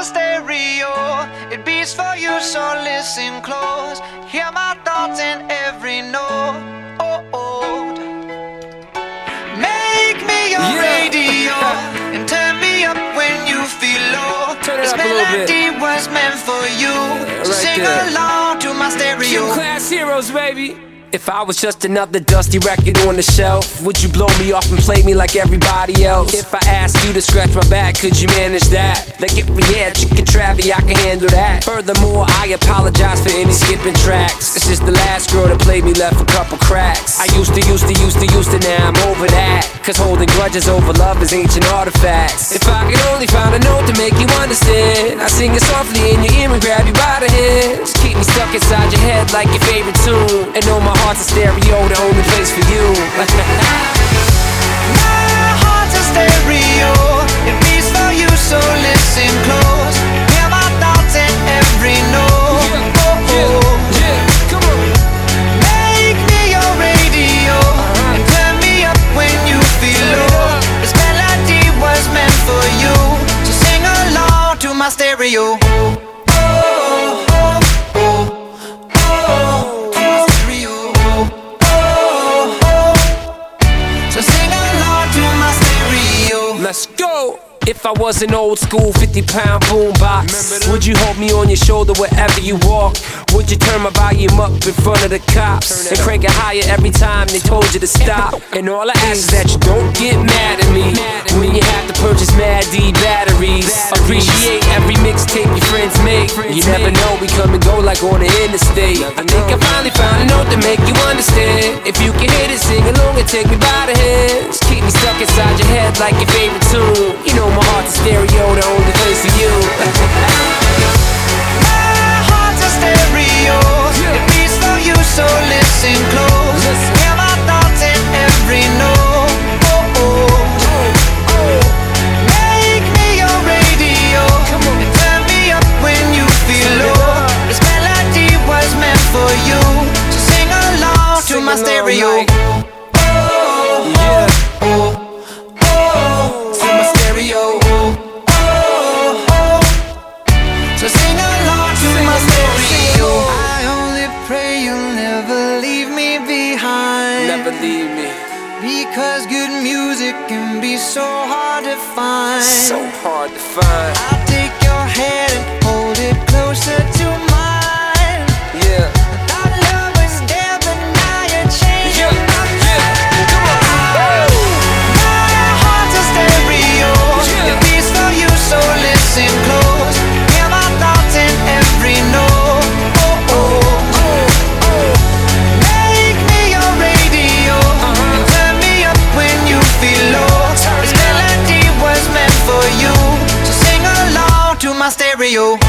stereo. It beats for you, so listen close. Hear my thoughts in every note. Make me your radio and turn me up when you feel low. This melody was meant for you, so sing along to my stereo. Gym Class Heroes, baby. If I was just another dusty record on the shelf, would you blow me off and play me like everybody else? If I asked you to scratch my back, could you manage that? Like if we had chicken Travie, I can handle that. Furthermore, I apologize for any skipping tracks. This is the last girl that played me left a couple cracks. I used to, now I'm over that. Cause holding grudges over love is ancient artifacts. If I could only find a note to make you understand, I sing it softly in your ear and grab you by the hands. Keep me stuck inside your head like your favorite tune, and know my heart's a stereo, the only place for you. My heart's a stereo. It beats for you, so listen close. Hear my thoughts in every note. Come on. Make me your radio and turn me up when you feel low. This melody was meant for you, so sing along to my stereo. Let's go! If I was an old school 50-pound boombox, would you hold me on your shoulder wherever you walk? Would you turn my volume up in front of the cops and crank it higher every time they told you to stop? And all I ask is that you don't get mad at me when you have to purchase Mad D batteries. Appreciate every mixtape your friends make. You never know, we come and go like on the interstate. I think I finally found a note to make you understand. If you can hit it, sing along and take me by the hands. Keep me stuck inside your head like your favorite tune. You know my heart's a stereo, the only place for you. My heart's a stereo. It beats for you, so listen close. Hear my thoughts in every note. Make me your radio and turn me up when you feel low. This melody was meant for you, so sing along to my stereo. So sing along to my stereo. I only pray you'll never leave me behind. Never leave me. Because good music can be so hard to find. So hard to find. I'll take your hand and hold it closer to mine. Yeah. Thought love was there, but now you're changing my mind. Come on. My heart's a stereo. It beats for you, so listen close. Hear my thoughts in every note. Make me your radio and turn me up when you feel low. This melody was meant for you, so sing along to my stereo.